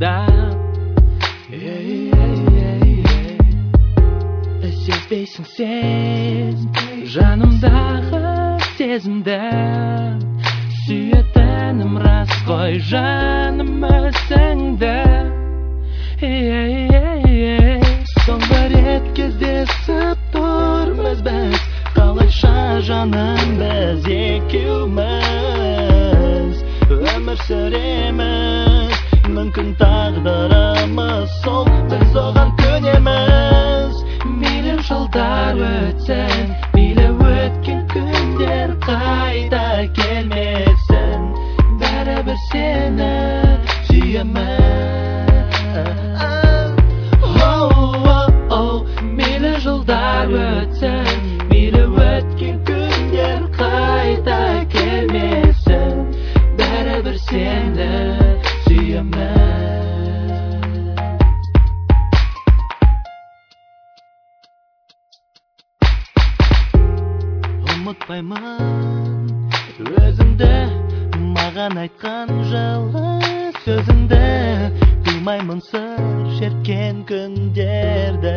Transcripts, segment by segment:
жанымда. Сезбейсің сен жанымдағы сезімді, сүйетінім рас қой жаным өзіңді. Соңғы рет кездесіп тұрмыз біз, қалайша жаным біз екеуміз өмір сүреміз. Мүмкін тағдырымыз сол, біз оған көнеміз. Мейлі жылдар өтсін, мейлі өткен күндер қайта келмесін, бәрібір сені сүйемін. Мейлі жылдар өтсін, мейлі өткен күндер қайта келмесін, бәрібір сені сүйемін. Ұмытпаймын өзіңді, маған айтқан жылы сөзіңді, қимаймын сыр шерткен күндерді.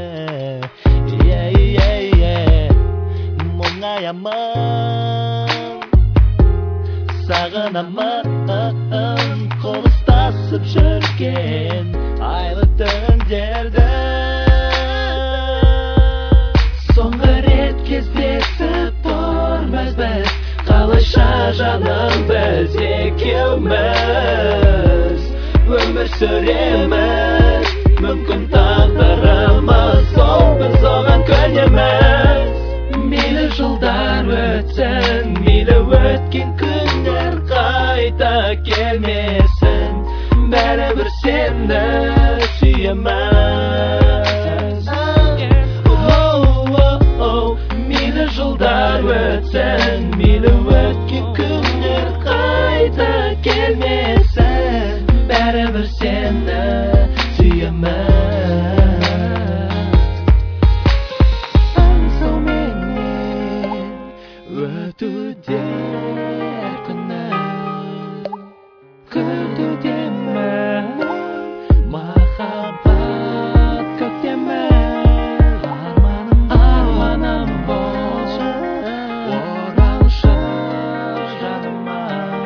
Мұңаямын, сағынамын, қол ұстасып жүрген айлы түндерді. Соңғы рет кездесіп тұрмыз біз, қалайша жаным біз екеуміз өмір сүреміз. Мүмкін тағдырымыз сол, біз оған көнеміз. Мейлі жылдар өтсін, мейлі өткен күндер қайта келмесін, бәрібір сені сүйеміз. Мейлі жылдар өтсін, мейлі өткен күндер қайта келмесін, бәрібір сені сүйемін. Аңсауменен өтуде әр күні, күтудемін махаббат көктемін. Арманым болшы, оралшы жаныма.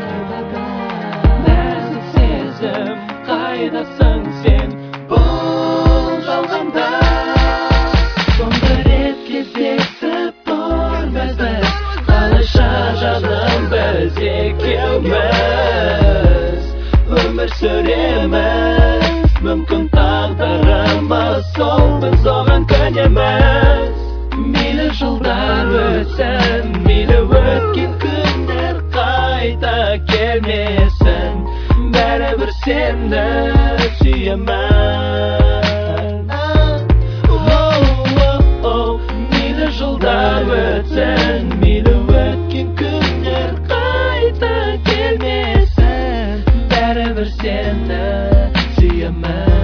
Нәзік сезім, қайдасың сен бұл жалғанда? Соңғы рет кездесіп тұрмыз біз, қалайша жаным біз екеуміз өмір сүреміз. Мүмкін тағдырымыз сол, біз оған көнеміз. Мейлі жылдар өтсін, мейлі өткен күндер қайта келмесін, бәрібір сені сүйемін. Мейлі жылдар өтсін, мейлі өткен күндер қайта келмесін, бәрібір сені сүйемін.